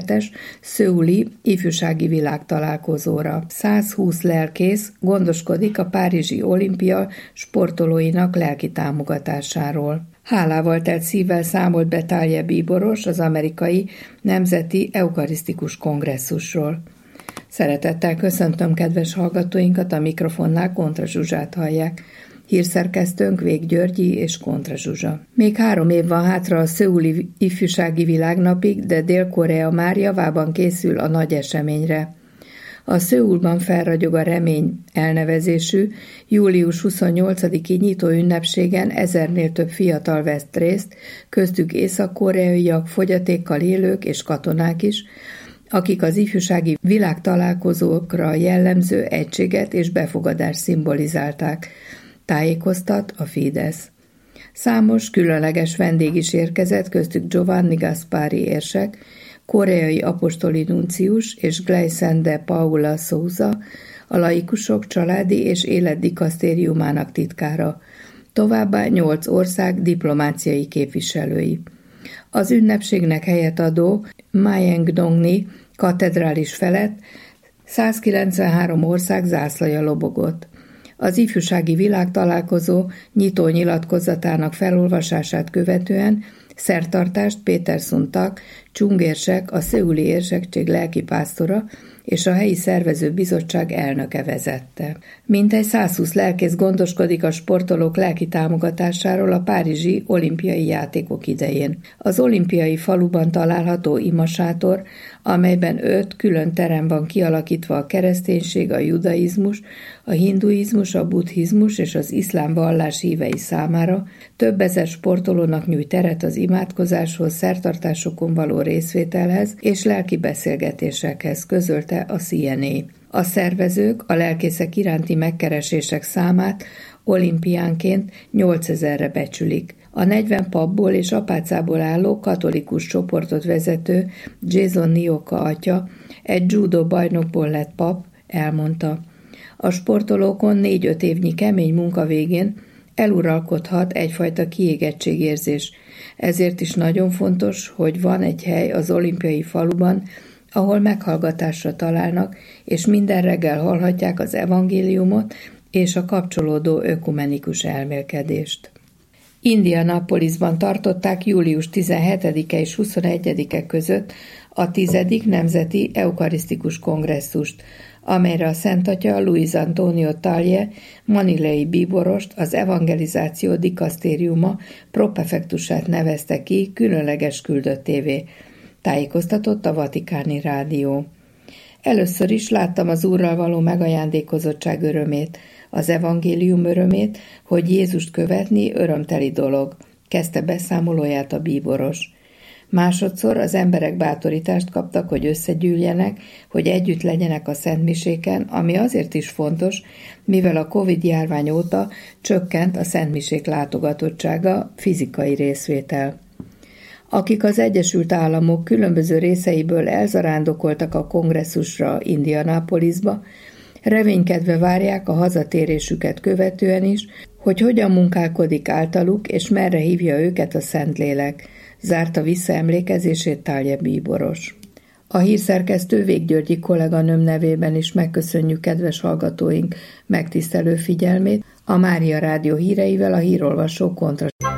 2017-es szöuli ifjúsági világtalálkozóra. 120 lelkész gondoskodik a Párizsi olimpia sportolóinak lelki támogatásáról. Hálával telt szívvel számolt be Talje bíboros az amerikai Nemzeti Eukarisztikus Kongresszusról. Szeretettel köszöntöm kedves hallgatóinkat, a mikrofonnál Kontra Zsuzsát hallják. Hírszerkesztőnk Vég Györgyi és Kontra Zsuzsa. Még 3 év van hátra a szöuli ifjúsági világnapig, de Dél-Korea már javában készül a nagy eseményre. A Szöulban felragyog a remény elnevezésű július 28-i nyitó ünnepségen 1000-nél több fiatal vesz részt, köztük észak-koreaiak, fogyatékkal élők és katonák is, akik az ifjúsági világtalálkozókra jellemző egységet és befogadást szimbolizálták, tájékoztat a Fidesz. Számos különleges vendég is érkezett, köztük Giovanni Gaspari érsek, koreai apostoli nuncius és Gleison de Paula Souza, a laikusok családi és életdikasztériumának titkára, továbbá 8 ország diplomáciai képviselői. Az ünnepségnek helyet adó Myeongdongni katedrális felett 193 ország zászlaja lobogott. Az ifjúsági világtalálkozó nyitó nyilatkozatának felolvasását követően szertartást Péter Szuntak, csungérsek, a szöuli érsekség lelkipásztora és a helyi szervező bizottság elnöke vezette. Mintegy 120 lelkész gondoskodik a sportolók lelki támogatásáról a párizsi olimpiai játékok idején. Az olimpiai faluban található imasátor, amelyben 5 külön terem van kialakítva a kereszténység, a judaizmus, a hinduizmus, a buddhizmus és az iszlám vallás hívei számára, több ezer sportolónak nyújt teret az imádkozáshoz, szertartásokon való részvételhez és lelki beszélgetésekhez, közölte a CNA. A szervezők a lelkészek iránti megkeresések számát olimpiánként 8000-re becsülik. A 40 papból és apácából álló katolikus csoportot vezető Jason Nioka atya, egy judo bajnokból lett pap, elmondta: a sportolókon 4-5 évnyi kemény munka végén eluralkodhat egyfajta kiégettségérzés. Ezért is nagyon fontos, hogy van egy hely az olimpiai faluban, ahol meghallgatásra találnak, és minden reggel hallhatják az evangéliumot és a kapcsolódó ökumenikus elmélkedést. Indianapolisban tartották július 17-e és 21-e között a 10. Nemzeti Eukarisztikus Kongresszust, amelyre a Szent Atya Luis Antonio Talje manilei bíborost, az evangelizáció dikasztériuma propefektusát nevezte ki különleges küldöttévé, tájékoztatott a Vatikáni Rádió. Először is láttam az Úrral való megajándékozottság örömét, az evangélium örömét, hogy Jézust követni örömteli dolog, kezdte beszámolóját a bíboros. Másodszor az emberek bátorítást kaptak, hogy összegyűljenek, hogy együtt legyenek a szentmiséken, ami azért is fontos, mivel a Covid-járvány óta csökkent a szentmisék látogatottsága, fizikai részvétel. Akik az Egyesült Államok különböző részeiből elzarándokoltak a kongresszusra Indianapolisba, reménykedve várják a hazatérésüket követően is, hogy hogyan munkálkodik általuk, és merre hívja őket a Szentlélek, zárta visszaemlékezését Talje bíboros. A hírszerkesztő Vég Györgyi kolléganőm nevében is megköszönjük kedves hallgatóink megtisztelő figyelmét, a Mária Rádió híreivel a hírolvasó Kontra